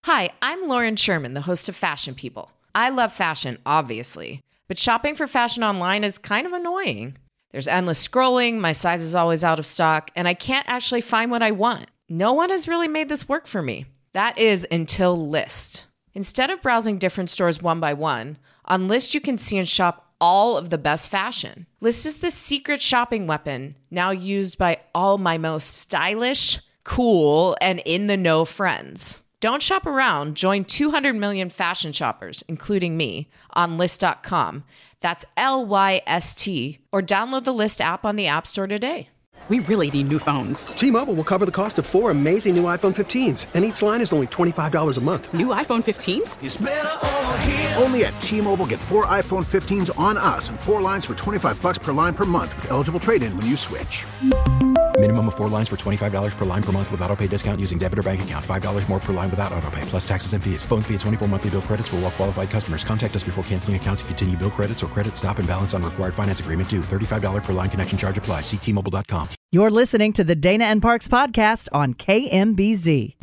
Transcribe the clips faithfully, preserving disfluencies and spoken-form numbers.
Hi, I'm Lauren Sherman, the host of Fashion People. I love fashion, obviously, but shopping for fashion online is kind of annoying. There's endless scrolling, my size is always out of stock, and I can't actually find what I want. No one has really made this work for me. That is until Lyst. Instead of browsing different stores one by one, on Lyst you can see and shop all of the best fashion. Lyst is the secret shopping weapon now used by all my most stylish, cool, and in-the-know friends. Don't shop around. Join two hundred million fashion shoppers, including me, on Lyst dot com. That's L Y S T. Or download the Lyst app on the App Store today. We really need new phones. T-Mobile will cover the cost of four amazing new iPhone fifteens, and each line is only twenty-five dollars a month. New iPhone fifteens? It's better over here. Only at T-Mobile, get four iPhone fifteens on us and four lines for twenty-five bucks per line per month with eligible trade-in when you switch. Minimum of four lines for twenty-five dollars per line per month with autopay discount using debit or bank account. five dollars more per line without autopay, plus taxes and fees. Phone fee at twenty-four monthly bill credits for well-qualified customers. Contact us before canceling account to continue bill credits or credit stop and balance on required finance agreement due. thirty-five dollars per line connection charge applies. See T Mobile dot com. You're listening to the Dana and Parks podcast on K M B Z.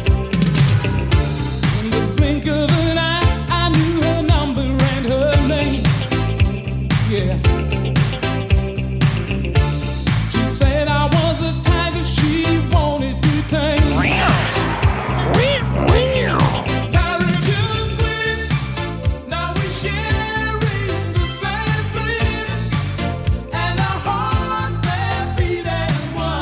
In the blink of an eye, I knew her number and her name. Yeah. She said I was the tiger she wanted to tame. Carried you queen, now we sharing the same dream, and our hearts they beat as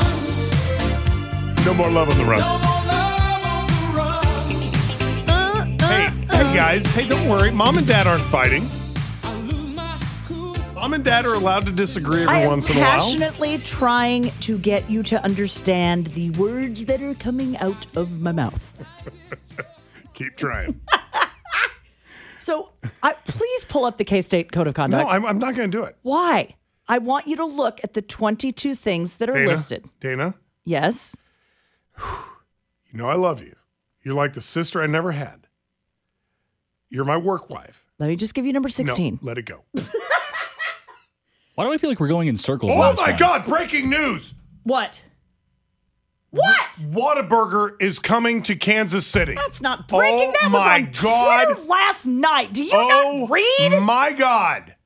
one. No more love on the run. No more love on the run. Uh, uh, Hey, hey guys, hey, don't worry. Mom and Dad aren't fighting. I lose my cool. Mom and Dad are allowed to disagree every I am once in a while. passionately trying to get you to understand the words that are coming out of my mouth. Keep trying. So, I, please pull up the K-State Code of Conduct. No, I'm, I'm not going to do it. Why? I want you to look at the twenty-two things that are Dana, listed. Dana, Yes? you know I love you. You're like the sister I never had. You're my work wife. Let me just give you number sixteen. No, let it go. Why do I feel like we're going in circles? Oh last my time? God, breaking news. What? What? Whataburger is coming to Kansas City. That's not breaking. Oh that my was on God. Twitter last night. Do you oh not read? my God.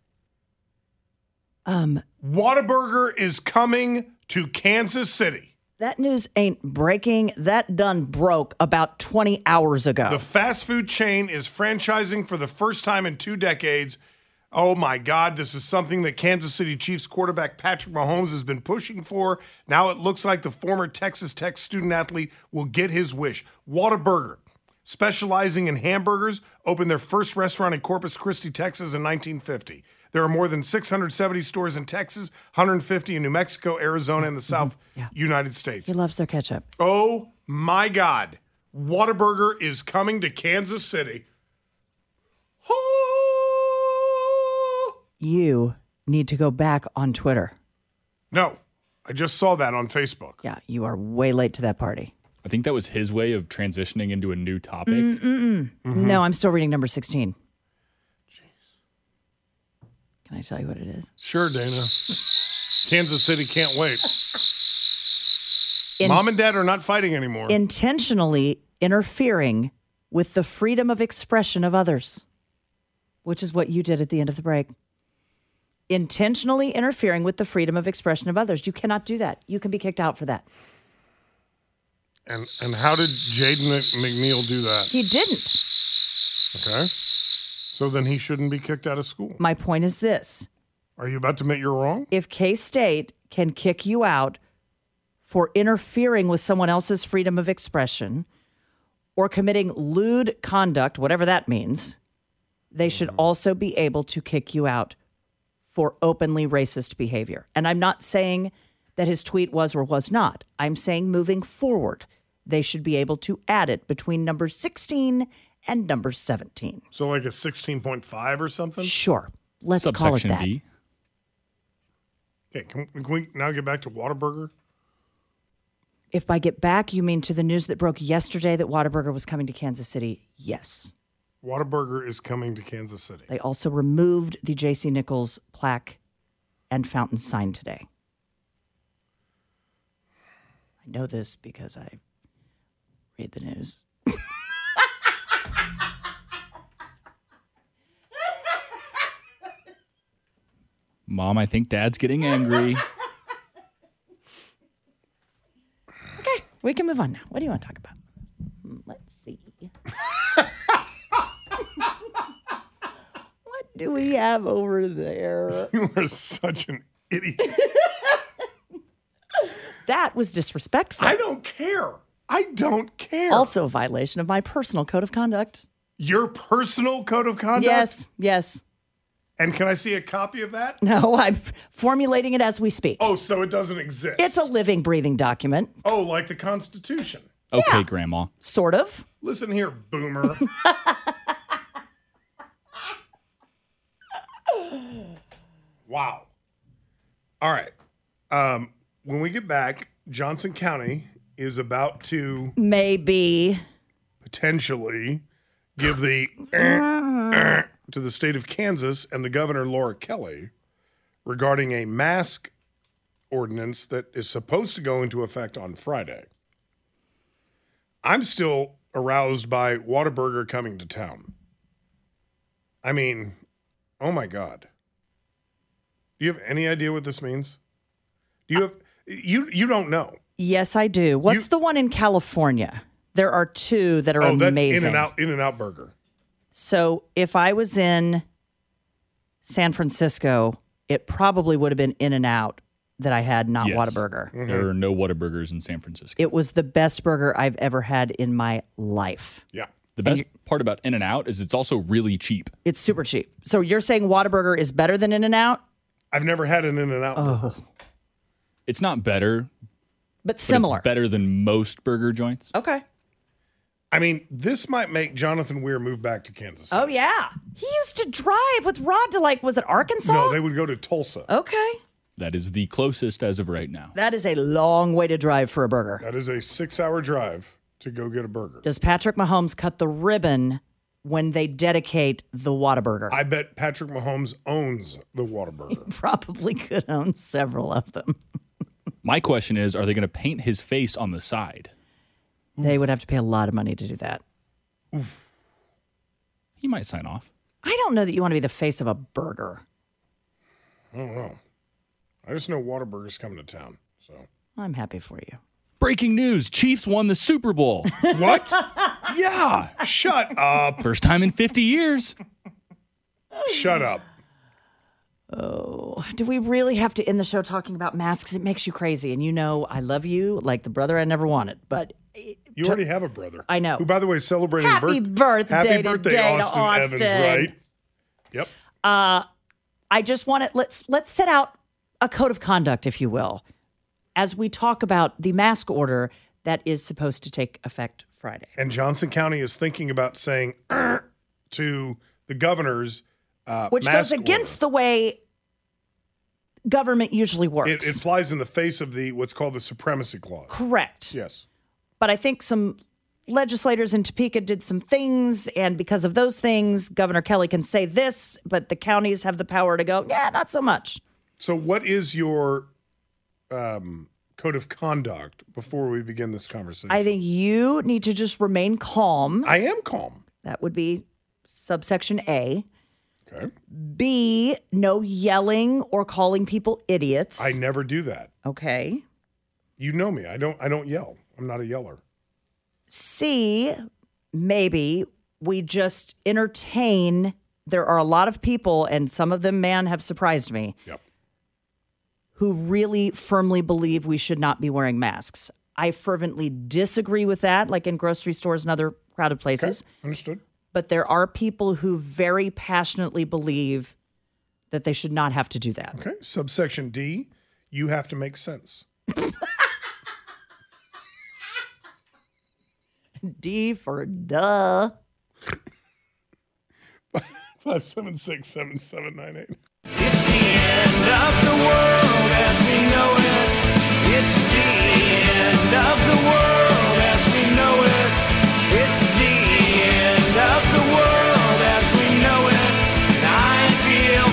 Um, Whataburger is coming to Kansas City. that news ain't breaking. That done broke about twenty hours ago. The fast food chain is franchising for the first time in two decades. Oh my God, this is something that Kansas City Chiefs quarterback Patrick Mahomes has been pushing for. Now it looks like the former Texas Tech student athlete will get his wish. Whataburger, specializing in hamburgers, opened their first restaurant in Corpus Christi, Texas in nineteen fifty. There are more than six hundred seventy stores in Texas, one hundred fifty in New Mexico, Arizona, and the South Yeah. United States. He loves their ketchup. Oh my God. Whataburger is coming to Kansas City. You need to go back on Twitter. No, I just saw that on Facebook. Yeah, you are way late to that party. I think that was his way of transitioning into a new topic. Mm-mm. Mm-hmm. No, I'm still reading number sixteen. Can I tell you what it is? Sure, Dana. Kansas City can't wait. In- Mom and Dad are not fighting anymore. Intentionally interfering with the freedom of expression of others, which is what you did at the end of the break. Intentionally interfering with the freedom of expression of others. You cannot do that. You can be kicked out for that. and and how did Jaden McNeil do that? He didn't. Okay. So then he shouldn't be kicked out of school. My point is this. Are you about to admit you're wrong? If K-State can kick you out for interfering with someone else's freedom of expression or committing lewd conduct, whatever that means, they should also be able to kick you out for openly racist behavior. And I'm not saying that his tweet was or was not. I'm saying moving forward, they should be able to add it between number sixteen and number seventeen. So like a sixteen point five or something? Sure. Let's call it Subsection that. B. Okay, can, can we now get back to Whataburger? If by get back, you mean to the news that broke yesterday that Whataburger was coming to Kansas City? Yes. Whataburger is coming to Kansas City. They also removed the J C Nichols plaque and fountain sign today. I know this because I read the news. Mom, I think Dad's getting angry. Okay, we can move on now. What do you want to talk about? Let's see. What do we have over there? You are such an idiot. That was disrespectful. I don't care. I don't care. Also a violation of my personal code of conduct. Your personal code of conduct? Yes, yes. And can I see a copy of that? No, I'm formulating it as we speak. Oh, so it doesn't exist. It's a living, breathing document. Oh, like the Constitution. Okay, Grandma. Sort of. Listen here, boomer. Wow. All right. Um, when we get back, Johnson County is about to Maybe. potentially give the eh, eh, to the state of Kansas and the governor, Laura Kelly, regarding a mask ordinance that is supposed to go into effect on Friday. I'm still aroused by Whataburger coming to town. I mean, oh my God. Do you have any idea what this means? Do you have you you don't know? Yes, I do. What's You- the one in California? There are two that are Oh, that's amazing. In and Out In and Out Burger. So if I was in San Francisco, it probably would have been In and Out that I had, not Yes. Whataburger. There are no Whataburgers in San Francisco. It was the best burger I've ever had in my life. Yeah. The best part about In-N-Out is it's also really cheap. It's super cheap. So you're saying Whataburger is better than In and Out, I've never had an In and Out Burger. It's not better, but but similar? it's better than most burger joints. Okay. I mean, this might make Jonathan Weir move back to Kansas City. Oh, yeah. He used to drive with Rod to, like, was it Arkansas? No, they would go to Tulsa. Okay. That is the closest as of right now. That is a long way to drive for a burger. That is a six-hour drive to go get a burger. Does Patrick Mahomes cut the ribbon when they dedicate the Whataburger? I bet Patrick Mahomes owns the Whataburger. Probably could own several of them. My question is, are they going to paint his face on the side? They would have to pay a lot of money to do that. He might sign off. I don't know that you want to be the face of a burger. I don't know. I just know Whataburger's coming to town. So I'm happy for you. Breaking news, Chiefs won the Super Bowl. What? Yeah. Shut up. First time in fifty years. Shut up. Oh, do we really have to end the show talking about masks? It makes you crazy. And you know, I love you like the brother I never wanted. But You already have a brother. I know. Who, by the way, is celebrating Happy birth- birthday Happy birthday, today to Austin, Austin. Evans, right? Yep. I just want to let's let's set out a code of conduct, if you will, as we talk about the mask order that is supposed to take effect Friday. And Johnson County is thinking about saying "Er," to the governor's uh, Which mask goes against order. the way government usually works. It, it flies in the face of the what's called the supremacy clause. Correct. Yes. But I think some legislators in Topeka did some things, and because of those things, Governor Kelly can say this, but the counties have the power to go, yeah, not so much. So, what is your um, code of conduct before we begin this conversation? I think you need to just remain calm. I am calm. That would be subsection A. Okay. B, no yelling or calling people idiots. I never do that. Okay. You know me. I don't. I don't yell. I'm not a yeller. C, maybe we just entertain. There are a lot of people, and some of them, man, have surprised me, Yep. who really firmly believe we should not be wearing masks. I fervently disagree with that, like in grocery stores and other crowded places. Okay. Understood. But there are people who very passionately believe that they should not have to do that. Okay. Subsection D, you have to make sense. D for duh. Five seven six seven seven nine eight. It's the end of the world as we know it. It's the end of the world as we know it. It's the end of the world as we know it. And I feel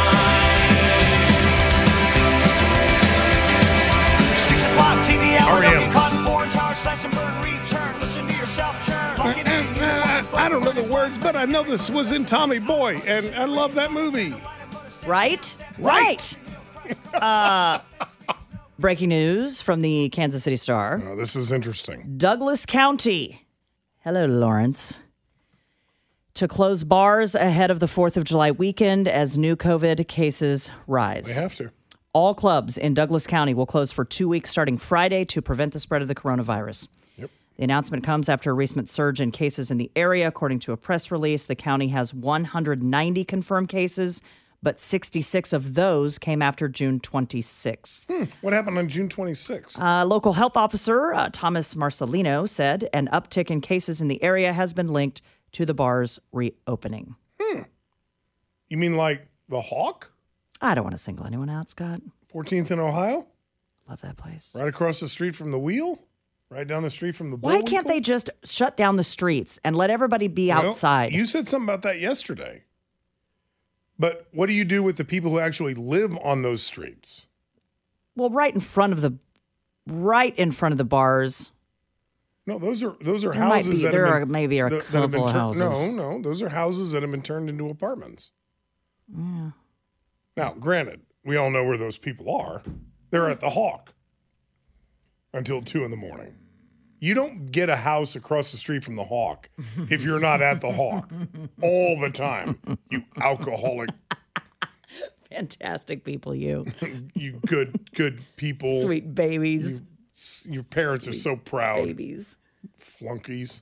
fine. Six o'clock T V hour. R E M. Cotton board tower slash and bird return. Listen to yourself churn. Lock it in. I don't know the words, but I know this was in Tommy Boy, and I love that movie. Right? Right. uh, breaking news from the Kansas City Star. Oh, this is interesting. Douglas County. Hello, Lawrence. To close bars ahead of the fourth of July weekend as new COVID cases rise. They have to. All clubs in Douglas County will close for two weeks starting Friday to prevent the spread of the coronavirus. Yep. The announcement comes after a recent surge in cases in the area. According to a press release, the county has one hundred ninety confirmed cases, but sixty-six of those came after June twenty-sixth. Hmm. What happened on June twenty-sixth? Uh, local health officer uh, Thomas Marcelino said an uptick in cases in the area has been linked to the bar's reopening. Hmm. You mean like the Hawk? I don't want to single anyone out, Scott. fourteenth in Ohio? Love that place. Right across the street from the Wheel? Right down the street from the Why Bullwinkle? can't they just shut down the streets and let everybody be Well, outside? You said something about that yesterday. But what do you do with the people who actually live on those streets? Well, right in front of the, right in front of the bars. No, those are those are There might houses be- that there have are been, maybe a that- that have been couple of tur- houses. No, no, those are houses that have been turned into apartments. Yeah. Now, granted, we all know where those people are. They're at the Hawk until two in the morning. You don't get a house across the street from the Hawk if you're not at the Hawk all the time. You alcoholic, Fantastic people, you. you good, good people. Sweet babies. You, your parents are so proud. Babies. Flunkies.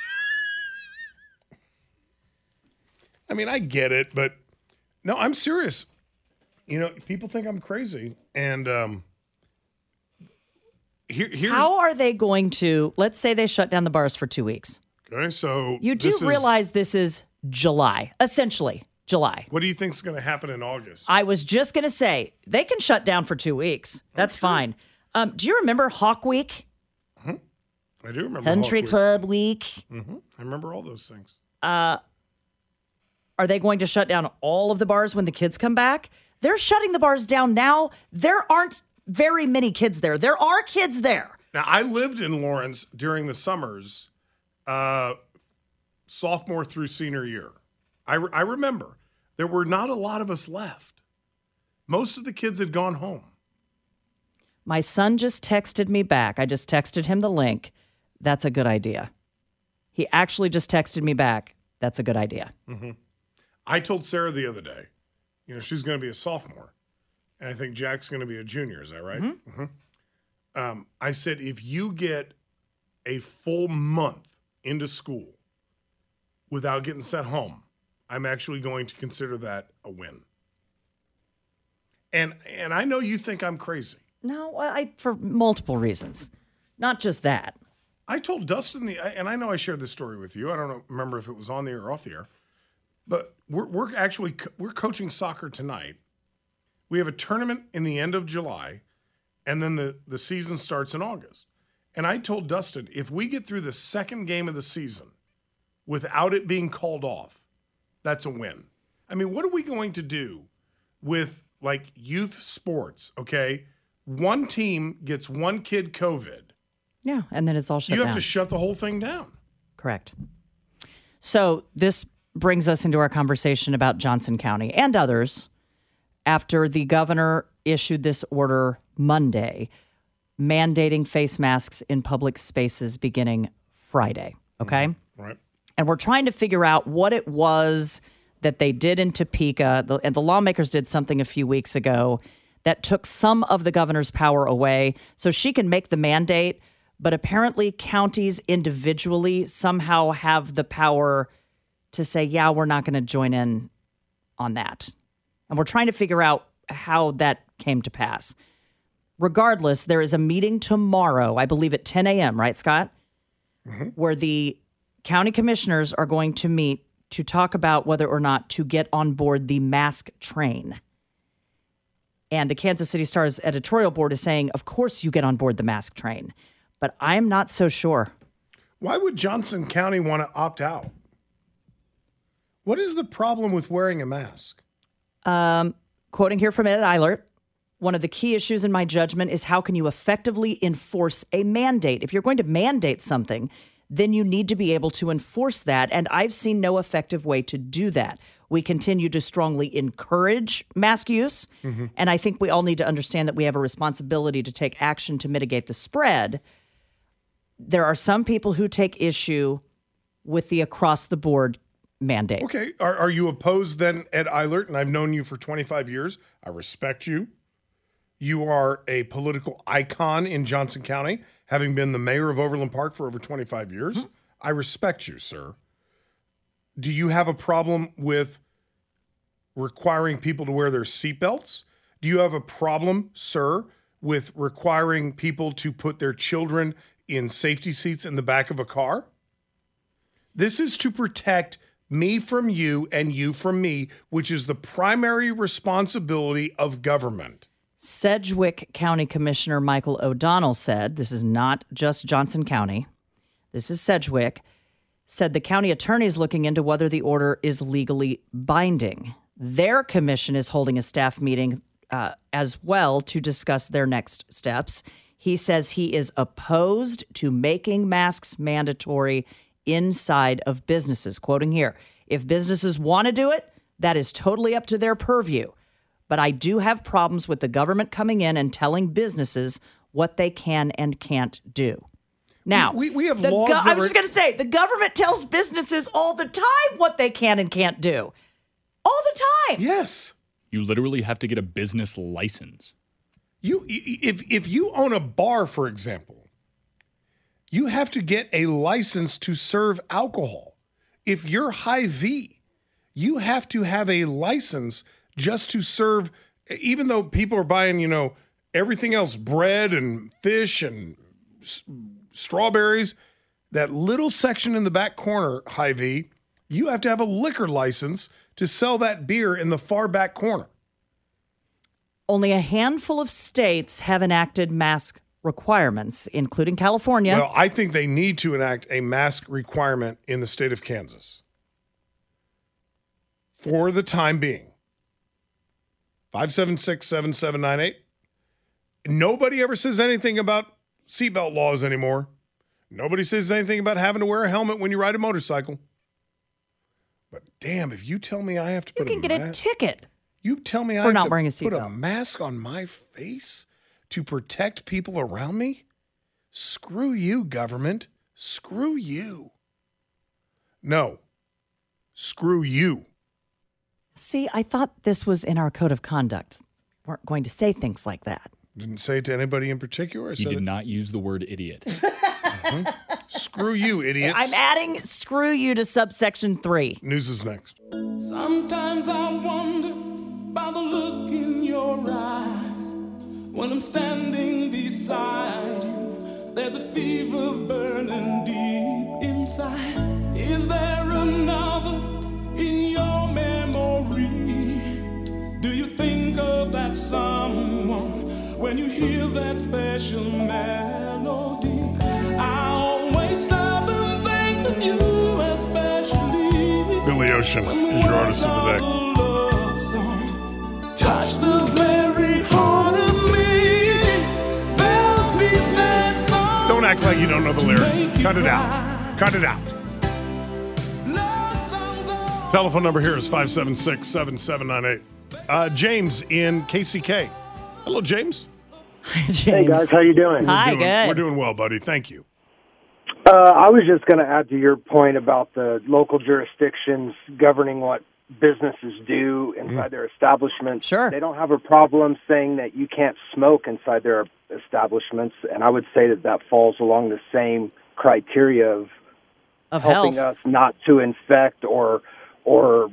I mean, I get it, but no, I'm serious. You know, people think I'm crazy, and um, here, here's How are they going to, let's say they shut down the bars for two weeks. okay. So You do this is- realize this is July, essentially July. what do you think is going to happen in August? I was just going to say, they can shut down for two weeks. That's fine. Um, do you remember Hawk Week? I do remember Country Hawk Week. Club Week? hmm I remember all those things. Are they going to shut down all of the bars when the kids come back? They're shutting the bars down now. There aren't very many kids there. There are kids there. Now, I lived in Lawrence during the summers, uh, sophomore through senior year. I, re- I remember there were not a lot of us left. Most of the kids had gone home. My son just texted me back. I just texted him the link. That's a good idea. He actually just texted me back. That's a good idea. I told Sarah the other day, you know, she's going to be a sophomore, and I think Jack's going to be a junior. Is that right? Mhm. Um, I said, if you get a full month into school without getting sent home, I'm actually going to consider that a win. And and I know you think I'm crazy. No, I for multiple reasons. Not just that. I told Dustin the, and I know I shared this story with you. I don't know, remember if it was on the air or off the air, but we're we're actually co- we're coaching soccer tonight. We have a tournament in the end of July, and then the the season starts in August. And I told Dustin, if we get through the second game of the season without it being called off, that's a win. I mean, what are we going to do with like youth sports? Okay, one team gets one kid COVID. Yeah, and then it's all shut You down. have to shut the whole thing down. Correct. So this brings us into our conversation about Johnson County and others after the governor issued this order Monday mandating face masks in public spaces beginning Friday. Okay? Right. And we're trying to figure out what it was that they did in Topeka. The, and the lawmakers did something a few weeks ago that took some of the governor's power away so she can make the mandate. But apparently counties individually somehow have the power to say, yeah, we're not going to join in on that. And we're trying to figure out how that came to pass. Regardless, there is a meeting tomorrow, I believe at ten a.m., right, Scott? Mm-hmm. Where the county commissioners are going to meet to talk about whether or not to get on board the mask train. And the Kansas City Star's editorial board is saying, of course you get on board the mask train. But I'm not so sure. Why would Johnson County want to opt out? What is the problem with wearing a mask? Um, quoting here from Ed Eilert, one of the key issues in my judgment is how can you effectively enforce a mandate? If you're going to mandate something, then you need to be able to enforce that. And I've seen no effective way to do that. We continue to strongly encourage mask use. Mm-hmm. And I think we all need to understand that we have a responsibility to take action to mitigate the spread. There are some people who take issue with the across-the-board mandate. Okay. Are, are you opposed then, Ed Eilert? And I've known you for twenty-five years. I respect you. You are a political icon in Johnson County, having been the mayor of Overland Park for over twenty-five years. Mm-hmm. I respect you, sir. Do you have a problem with requiring people to wear their seatbelts? Do you have a problem, sir, with requiring people to put their children in safety seats in the back of a car? This is to protect me from you and you from me, which is the primary responsibility of government. Sedgwick County Commissioner Michael O'Donnell said, this is not just Johnson County, this is Sedgwick, said the county attorney is looking into whether the order is legally binding. Their commission is holding a staff meeting uh, as well to discuss their next steps. He says he is opposed to making masks mandatory inside of businesses. Quoting here, if businesses want to do it, that is totally up to their purview. But I do have problems with the government coming in and telling businesses what they can and can't do. Now, we, we, we have the laws. Go- that I was re- just going to say, the government tells businesses all the time what they can and can't do. All the time. Yes. You literally have to get a business license. You, if if you own a bar, for example, you have to get a license to serve alcohol. If you're Hy-Vee, you have to have a license just to serve, even though people are buying, you know, everything else, bread and fish and s- strawberries, that little section in the back corner, Hy-Vee, you have to have a liquor license to sell that beer in the far back corner. Only a handful of states have enacted mask requirements, including California. Well, I think they need to enact a mask requirement in the state of Kansas for the time being. five seven six, seven seven nine eight. Nobody ever says anything about seatbelt laws anymore. Nobody says anything about having to wear a helmet when you ride a motorcycle. But damn, if you tell me I have to you put can a get mask, a ticket. You tell me I for have not to wearing a put a seatbelt. mask on my face to protect people around me? Screw you, government. Screw you. No. Screw you. See, I thought this was in our code of conduct. We weren't going to say things like that. Didn't say it to anybody in particular. I You said did it. not use the word idiot. Mm-hmm. Screw you, idiots. I'm adding screw you to subsection three. News is next. Sometimes I wonder by the look in your eyes. When I'm standing beside you, there's a fever burning deep inside. Is there another in your memory? Do you think of that someone when you hear that special melody? I always stop and think of you especially. Billy Ocean is your artist of the day. Touch the very heart of me. There'll be sad songs. Don't act like you don't know the lyrics. Cut it out. Cut it out. Telephone number here is five seven six, seven seven nine eight. Uh, James in K C K. Hello, James. Hi, James. Hey, guys. How you doing? Hi, we're doing, good. We're doing well, buddy. Thank you. Uh, I was just going to add to your point about the local jurisdictions governing what businesses do inside mm. their establishments. Sure. They don't have a problem saying that you can't smoke inside their establishments, and I would say that that falls along the same criteria of, of helping health. us not to infect or or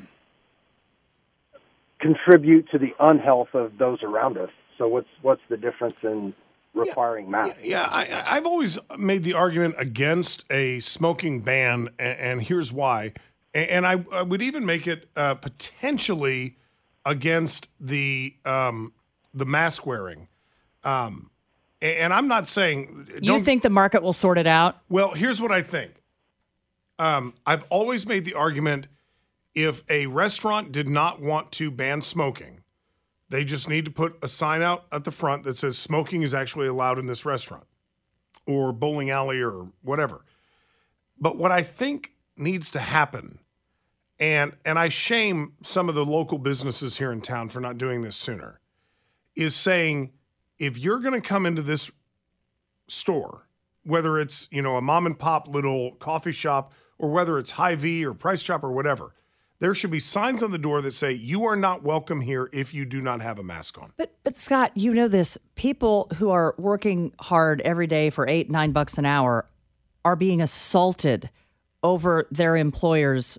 contribute to the unhealth of those around us. So what's what's the difference in requiring yeah, masks? Yeah, I, I've always made the argument against a smoking ban, and, and here's why. And, and I, I would even make it uh, potentially against the um, the mask wearing. Um, and, and I'm not saying you think the market will sort it out? Well, here's what I think. Um, I've always made the argument: if a restaurant did not want to ban smoking, they just need to put a sign out at the front that says smoking is actually allowed in this restaurant or bowling alley or whatever. But what I think needs to happen and and I shame some of the local businesses here in town for not doing this sooner, is saying, if you're going to come into this store, whether it's, you know, a mom and pop little coffee shop or whether it's Hy-Vee or Price Chop or whatever, there should be signs on the door that say, you are not welcome here if you do not have a mask on. But, but Scott, you know this. People who are working hard every day for eight, nine bucks an hour are being assaulted over their employer's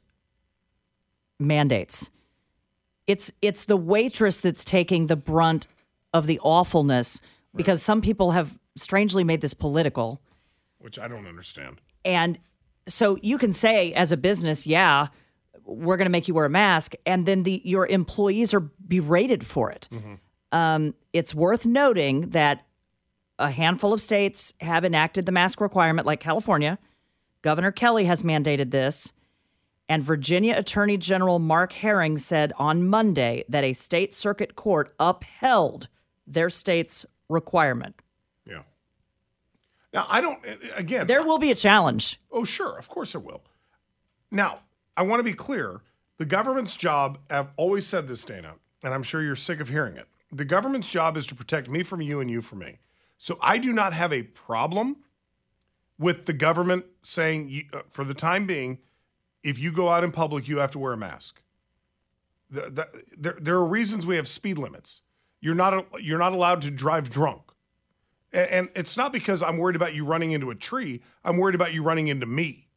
mandates. It's it's the waitress that's taking the brunt of the awfulness because some people have strangely made this political. Which I don't understand. And so you can say as a business, yeah, we're going to make you wear a mask, and then the your employees are berated for it. Mm-hmm. Um, it's worth noting that a handful of states have enacted the mask requirement, like California. Governor Kelly has mandated this. And Virginia Attorney General Mark Herring said on Monday that a state circuit court upheld their state's requirement. Yeah. Now, I don't, again. There will be a challenge. Oh, sure. Of course there will. Now, I want to be clear. The government's job, I've always said this, Dana, and I'm sure you're sick of hearing it. The government's job is to protect me from you and you from me. So I do not have a problem with the government saying, you, uh, for the time being, if you go out in public, you have to wear a mask. The, the, there, there are reasons we have speed limits. You're not you're not allowed to drive drunk. And, and it's not because I'm worried about you running into a tree. I'm worried about you running into me.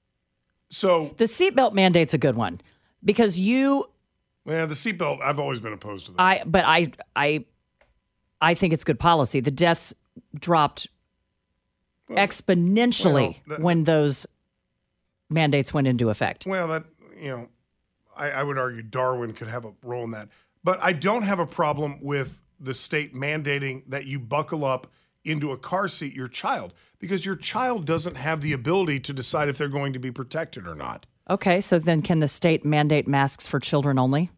So the seatbelt mandate's a good one because you. Yeah, the seatbelt. I've always been opposed to that. I but I I I think it's good policy. The deaths dropped well, exponentially well, that, when those mandates went into effect. Well, that you know, I, I would argue Darwin could have a role in that. But I don't have a problem with the state mandating that you buckle up into a car seat your child because your child doesn't have the ability to decide if they're going to be protected or not. Okay, so then can the state mandate masks for children only?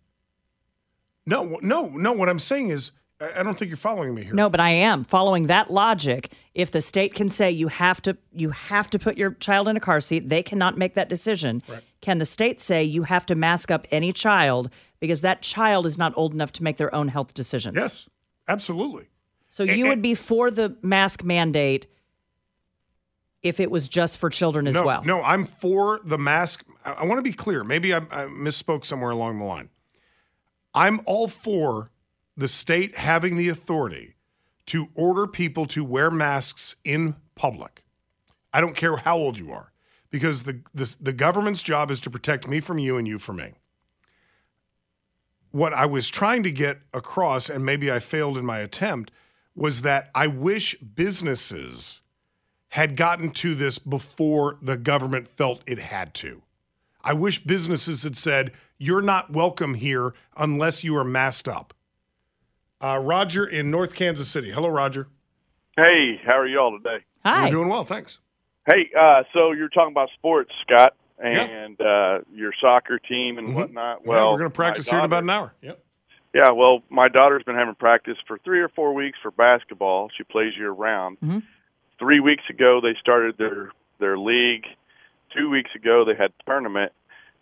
No, no, no. What I'm saying is, I don't think you're following me here. No, but I am following that logic. If the state can say you have to, you have to put your child in a car seat, they cannot make that decision. Right. Can the state say you have to mask up any child because that child is not old enough to make their own health decisions? Yes, absolutely. So you and, would be for the mask mandate if it was just for children as no, well? No, I'm for the mask. I, I want to be clear. Maybe I, I misspoke somewhere along the line. I'm all for the state having the authority to order people to wear masks in public. I don't care how old you are, because the, the, the government's job is to protect me from you and you from me. What I was trying to get across, and maybe I failed in my attempt, was that I wish businesses had gotten to this before the government felt it had to. I wish businesses had said, you're not welcome here unless you are masked up. Uh, Roger in North Kansas City. Hello, Roger. Hey, how are y'all today? Hi. We're doing well, thanks. Hey, uh, so you're talking about sports, Scott, and yeah. uh, your soccer team and mm-hmm. whatnot. Well, yeah, we're going to practice daughter, here in about an hour. Yep. Yeah, well, my daughter's been having practice for three or four weeks for basketball. She plays year-round. Mm-hmm. Three weeks ago, they started their, their league. Two weeks ago, they had a tournament.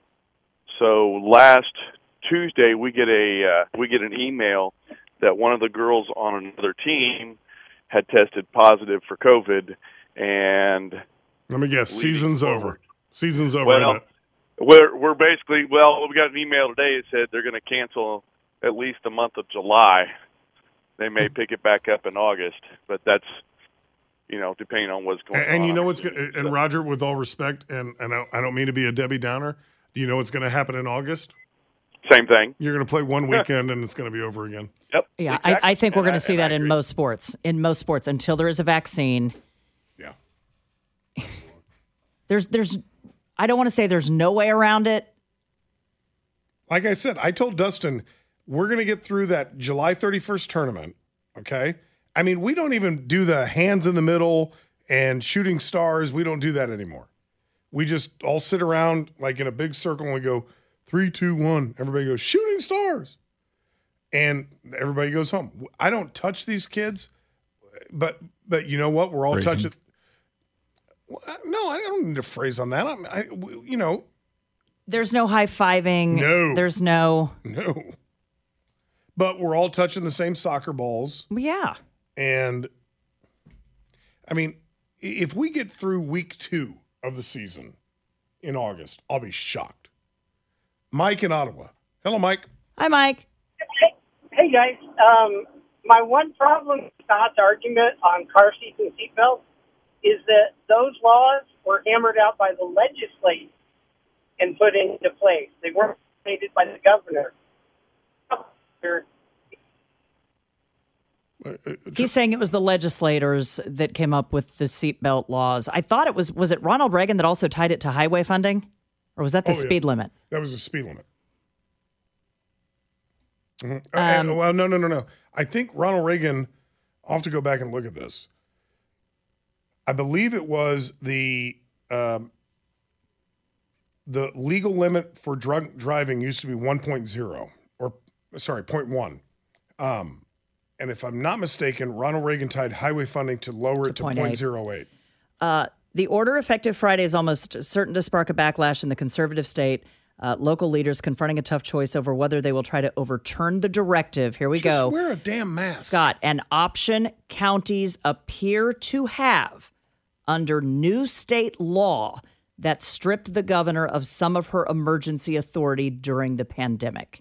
So last Tuesday, we get a uh, we get an email that one of the girls on another team had tested positive for COVID, and let me guess, season's over. Season's over. Well, we're we're basically well, we got an email today that said they're going to cancel at least the month of July. They may pick it back up in August, but that's you know depending on what's going and, on. And you know what's going and Roger, with all respect, and and I, I don't mean to be a Debbie Downer. Do you know what's going to happen in August? Same thing. You're going to play one weekend and it's going to be over again. Yep. Yeah, exactly. I, I think we're and going I, to see that in most sports. In most sports, until there is a vaccine. Yeah. There's, there's, I don't want to say there's no way around it. Like I said, I told Dustin, we're going to get through that July thirty-first tournament. Okay. I mean, we don't even do the hands in the middle and shooting stars. We don't do that anymore. We just all sit around like in a big circle and we go, three, two, one. Everybody goes, shooting stars. And everybody goes home. I don't touch these kids, but but you know what? We're all Phrasing. touching. No, I don't need a phrase on that. I, I, you know, There's no high-fiving. No. There's no... No. But we're all touching the same soccer balls. Yeah. And, I mean, if we get through week two of the season in August, I'll be shocked. Mike in Ottawa. Hello, Mike. Hi, Mike. Hey, guys. Um, my one problem with Scott's argument on car seats and seatbelts is that those laws were hammered out by the legislature and put into place. They weren't made by the governor. He's saying it was the legislators that came up with the seatbelt laws. I thought it was, was it Ronald Reagan that also tied it to highway funding? Or was that the Oh, yeah. speed limit? That was the speed limit. Mhm. Um, and, well, no, no, no, no. I think Ronald Reagan, I'll have to go back and look at this. I believe it was the um, the legal limit for drunk driving used to be one point oh, or sorry, zero point one. Um, and if I'm not mistaken, Ronald Reagan tied highway funding to lower it to zero point eight. zero point oh eight. Uh, the order effective Friday is almost certain to spark a backlash in the conservative state. Uh, local leaders confronting a tough choice over whether they will try to overturn the directive. Here we Just go. wear a damn mask. Scott, an option counties appear to have under new state law that stripped the governor of some of her emergency authority during the pandemic.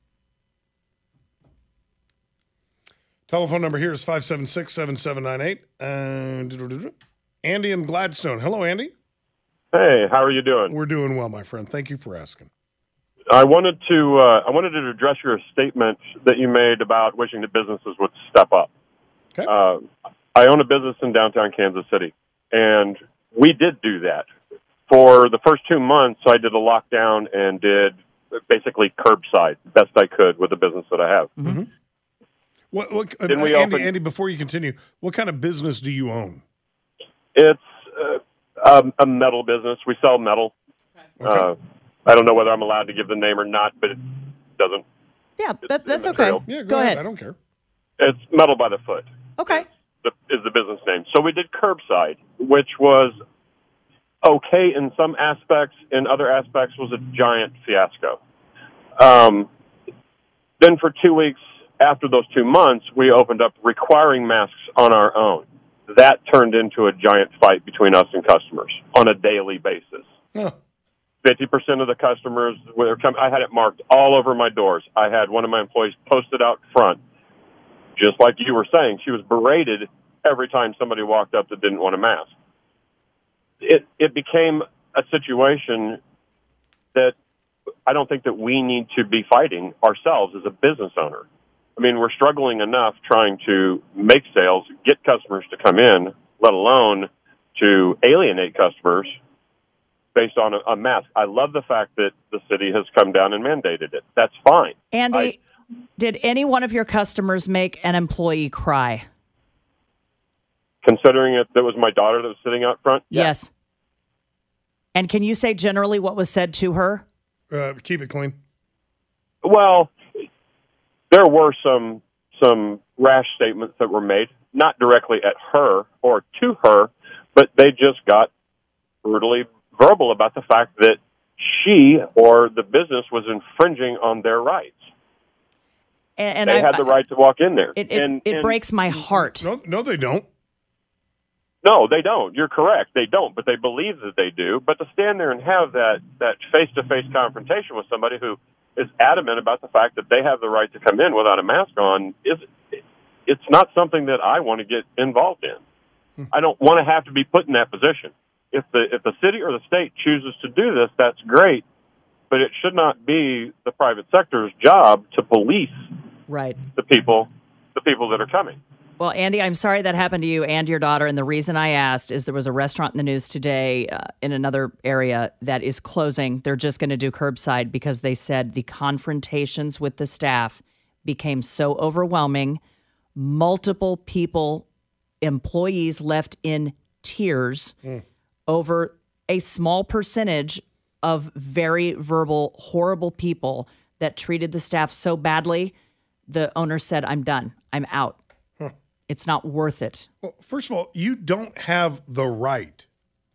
Telephone number here is five seven six, seven seven nine eight. Uh, Andy in Gladstone. Hello, Andy. Hey, how are you doing? We're doing well, my friend. Thank you for asking. I wanted to uh, I wanted to address your statement that you made about wishing that businesses would step up. Okay. Uh, I own a business in downtown Kansas City, and we did do that. For the first two months, I did a lockdown and did basically curbside, best I could with the business that I have. Mm-hmm. What, what, uh, Then we Andy, opened- Andy, before you continue, what kind of business do you own? It's uh, um, a metal business. We sell metal. Uh, I don't know whether I'm allowed to give the name or not, but it doesn't. Yeah, that, that's okay. material. Yeah, go, Go ahead. ahead. I don't care. It's Metal by the Foot. Okay. the, is the business name. So we did curbside, which was okay in some aspects. In other aspects, was a giant fiasco. Um, then for two weeks after those two months, we opened up requiring masks on our own. That turned into a giant fight between us and customers on a daily basis. Huh. fifty percent of the customers were coming. I had it marked all over my doors. I had one of my employees posted out front. Just like you were saying, she was berated every time somebody walked up that didn't want a mask. It it became a situation that I don't think that we need to be fighting ourselves as a business owner. I mean, we're struggling enough trying to make sales, get customers to come in, let alone to alienate customers based on a, a mask. I love the fact that the city has come down and mandated it. That's fine. Andy, I, did any one of your customers make an employee cry? considering it, that was my daughter that was sitting out front. Yeah. Yes. And can you say generally what was said to her? Uh, keep it clean. Well, there were some some rash statements that were made, not directly at her or to her, but they just got brutally verbal about the fact that she or the business was infringing on their rights. And, and they I, had the right to walk in there. It, it, and, it and, breaks my heart. No, no, they don't. No, they don't. You're correct. They don't, but they believe that they do. But to stand there and have that, that face-to-face confrontation with somebody who is adamant about the fact that they have the right to come in without a mask on, is it's not something that I want to get involved in. I don't want to have to be put in that position. If the if the city or the state chooses to do this, that's great, but it should not be the private sector's job to police right. the people, the people that are coming. Well, Andy, I'm sorry that happened to you and your daughter. And the reason I asked is there was a restaurant in the news today uh, in another area that is closing. They're just going to do curbside because they said the confrontations with the staff became so overwhelming. Multiple people, employees left in tears mm. over a small percentage of very verbal, horrible people that treated the staff so badly. The owner said, I'm done. I'm out. It's not worth it. Well, first of all, you don't have the right.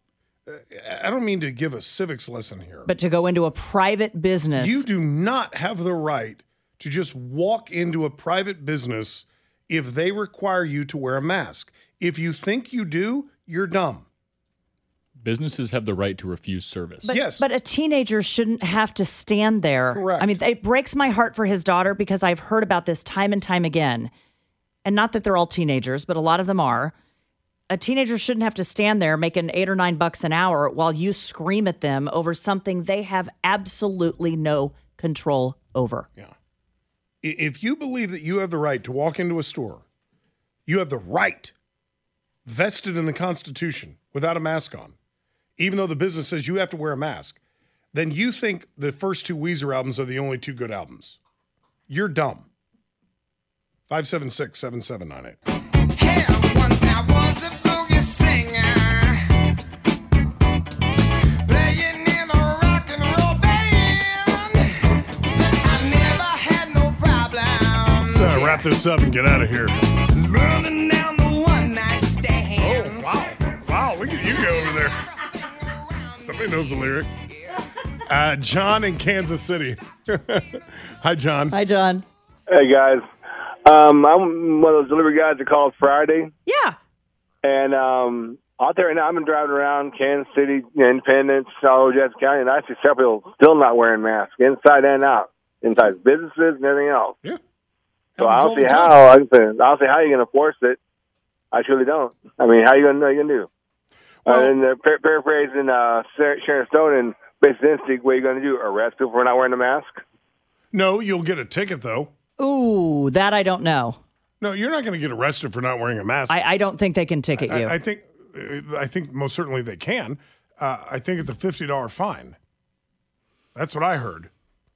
I don't mean to give a civics lesson here. But to go into a private business. You do not have the right to just walk into a private business if they require you to wear a mask. If you think you do, you're dumb. Businesses have the right to refuse service. But, yes. But a teenager shouldn't have to stand there. Correct. I mean, it breaks my heart for his daughter because I've heard about this time and time again. And not that they're all teenagers, but a lot of them are. A teenager shouldn't have to stand there making eight or nine bucks an hour while you scream at them over something they have absolutely no control over. Yeah. If you believe that you have the right to walk into a store, you have the right vested in the Constitution without a mask on, even though the business says you have to wear a mask, then you think the first two Weezer albums are the only two good albums. You're dumb. five seven six, seven seven nine eight. Once I was a boogie singer, playing in a rock and roll band. I never had no problems. Let's uh, wrap this up and get out of here. Burning down the one night stands. Oh, wow. Wow, look at you go over there. Somebody knows the lyrics. Uh, John in Kansas City. Hi, John. Hi, John. Hey, guys. Um, I'm one of those delivery guys that calls Friday. Yeah. And um, out there now, I've been driving around Kansas City, Independence, all over Jackson County, and I see several people still not wearing masks, inside and out, inside businesses and everything else. Yeah. So I Happens all don't see the how, time. like I said, I don't see how you're going to force it. I truly don't. I mean, how you going to know you're going to do? Well- uh, and uh, par- paraphrasing uh, Sharon Stone and Basic Instinct, what are you going to do? Arrest people for not wearing a mask? No, you'll get a ticket, though. Ooh, that I don't know. No, you're not going to get arrested for not wearing a mask. I, I don't think they can ticket you. I, I think, I think most certainly they can. Uh, I think it's a fifty dollars fine. That's what I heard.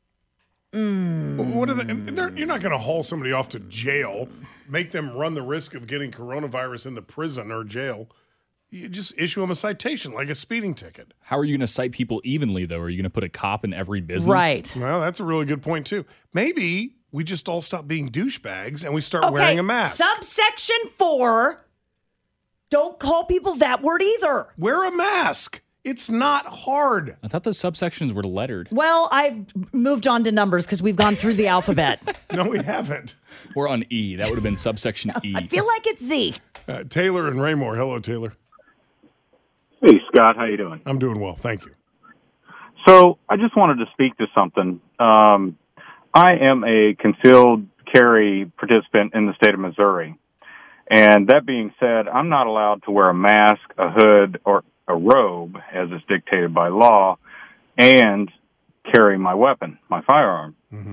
Mm. What are they? they're- You're not going to haul somebody off to jail, make them run the risk of getting coronavirus in the prison or jail. You just issue them a citation, like a speeding ticket. How are you going to cite people evenly, though? Are you going to put a cop in every business? Right. Well, that's a really good point, too. Maybe we just all stop being douchebags and we start Okay, wearing a mask. subsection four, don't call people that word either. Wear a mask. It's not hard. I thought the subsections were lettered. Well, I've moved on to numbers because we've gone through the alphabet. No, we haven't. Or on E. That would have been subsection E. I feel like it's Z. Uh, Taylor and Raymore. Hello, Taylor. Hey, Scott, how you doing? I'm doing well, thank you. So I just wanted to speak to something. Um, I am a concealed carry participant in the state of Missouri. And that being said, I'm not allowed to wear a mask, a hood, or a robe, as is dictated by law, and carry my weapon, my firearm. Mm-hmm.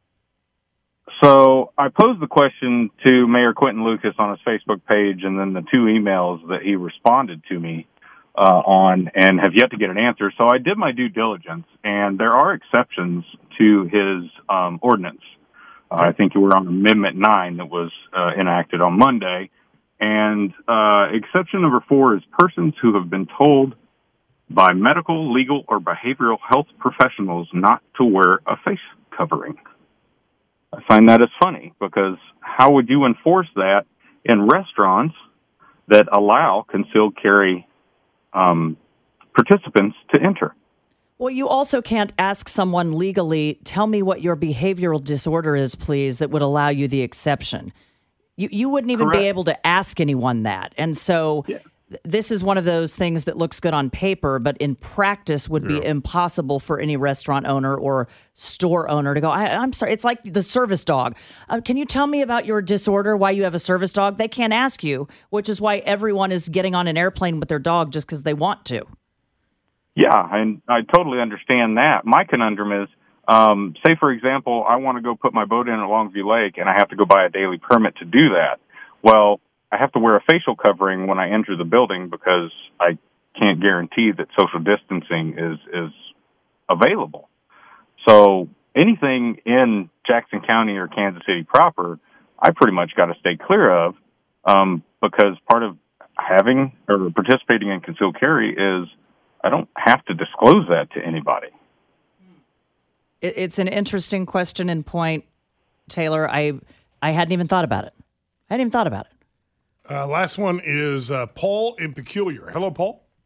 So I posed the question to Mayor Quentin Lucas on his Facebook page and then the two emails that he responded to me Uh, on and have yet to get an answer. So I did my due diligence, and there are exceptions to his um, ordinance. Uh, I think you were on Amendment nine that was uh, enacted on Monday. And uh, exception number four is persons who have been told by medical, legal, or behavioral health professionals not to wear a face covering. I find that as funny because how would you enforce that in restaurants that allow concealed carry Um, participants to enter? Well, you also can't ask someone legally, tell me what your behavioral disorder is, please, that would allow you the exception. You you wouldn't even Correct. be able to ask anyone that. And so th- this is one of those things that looks good on paper, but in practice would be impossible for any restaurant owner or store owner to go, I, I'm sorry, it's like the service dog. Uh, can you tell me about your disorder, why you have a service dog? They can't ask you, which is why everyone is getting on an airplane with their dog just because they want to. Yeah, and I totally understand that. My conundrum is, um, say, for example, I want to go put my boat in at Longview Lake, and I have to go buy a daily permit to do that. Well, I have to wear a facial covering when I enter the building because I can't guarantee that social distancing is, is available. So anything in Jackson County or Kansas City proper, I pretty much got to stay clear of um, because part of having or participating in concealed carry is I don't have to disclose that to anybody. It, it's an interesting question and point, Taylor. I I hadn't even thought about it. I hadn't even thought about it. Uh, last one is uh, Paul in Peculiar. Hello, Paul.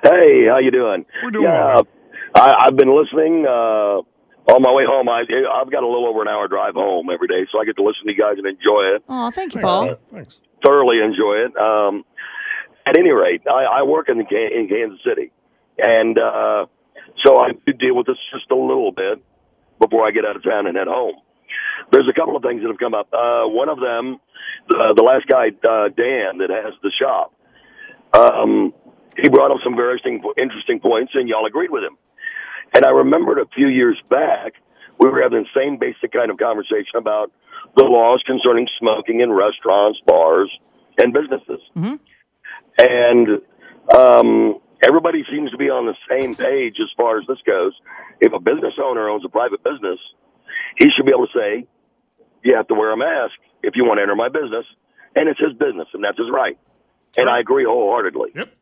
Hey, how you doing? We're doing yeah, well. I, I've been listening uh, on my way home. I, I've got a little over an hour drive home every day, so I get to listen to you guys and enjoy it. Oh, thank you, Thanks, Paul. man. Thanks. Thoroughly enjoy it. Um, at any rate, I, I work in, the, in Kansas City, and uh, so I do deal with this just a little bit before I get out of town and head home. There's a couple of things that have come up. Uh, one of them, the, the last guy, uh, Dan, that has the shop, um, he brought up some very interesting, interesting points, and y'all agreed with him. And I remembered a few years back, we were having the same basic kind of conversation about the laws concerning smoking in restaurants, bars, and businesses. Mm-hmm. And um, everybody seems to be on the same page as far as this goes. If a business owner owns a private business, he should be able to say, you have to wear a mask if you want to enter my business, and it's his business, and that's his right. And I agree wholeheartedly. Yep.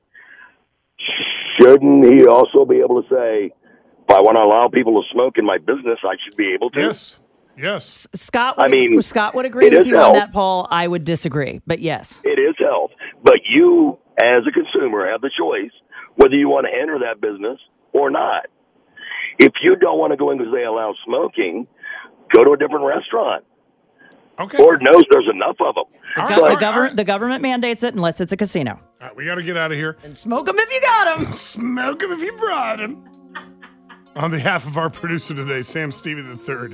Shouldn't he also be able to say, if I want to allow people to smoke in my business, I should be able to? Yes. Yes. Scott would, I mean, Scott would agree it with is you on health. that, Paul. I would disagree, but yes. It is health. But you, as a consumer, have the choice whether you want to enter that business or not. If you don't want to go in because they allow smoking, go to a different restaurant. Okay. Lord knows there's enough of them. The, All gov- right, the, all govern- right. the government mandates it unless it's a casino. All right, we got to get out of here. And smoke them if you got them. Smoke them if you brought them. On behalf of our producer today, Sam Stevie the third.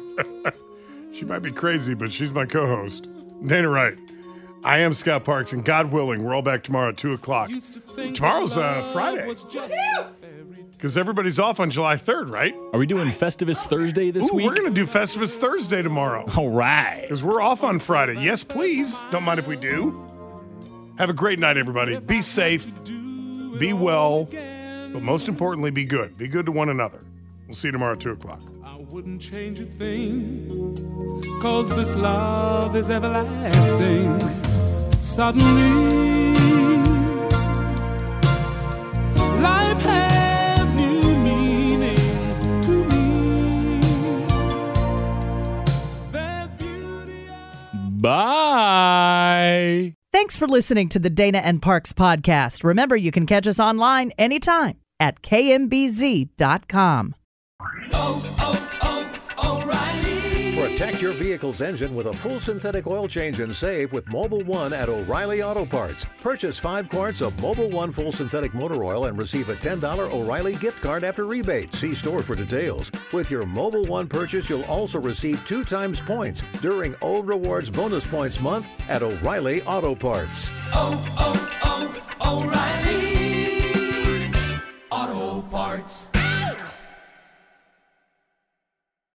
She might be crazy, but she's my co-host. Dana Wright. I am Scott Parks, and God willing, we're all back tomorrow at two o'clock. Tomorrow's uh, Friday. Because everybody's off on July third, right? Are we doing Festivus Thursday this Ooh, week? we're going to do Festivus Thursday tomorrow. All right. Because we're off on Friday. Yes, please. Don't mind if we do. Have a great night, everybody. Be safe. Be well. But most importantly, be good. Be good to one another. We'll see you tomorrow at two o'clock. I wouldn't change a thing, 'cause this love is everlasting. Suddenly, life has new meaning to me. There's beauty. Bye. Thanks for listening to the Dana and Parks podcast. Remember, you can catch us online anytime at K M B Z dot com. Protect your vehicle's engine with a full synthetic oil change and save with Mobile One at O'Reilly Auto Parts. Purchase five quarts of Mobile One full synthetic motor oil and receive a ten dollars O'Reilly gift card after rebate. See store for details. With your Mobile One purchase, you'll also receive two times points during O Rewards Bonus Points Month at O'Reilly Auto Parts. Oh, oh, oh, O'Reilly Auto Parts.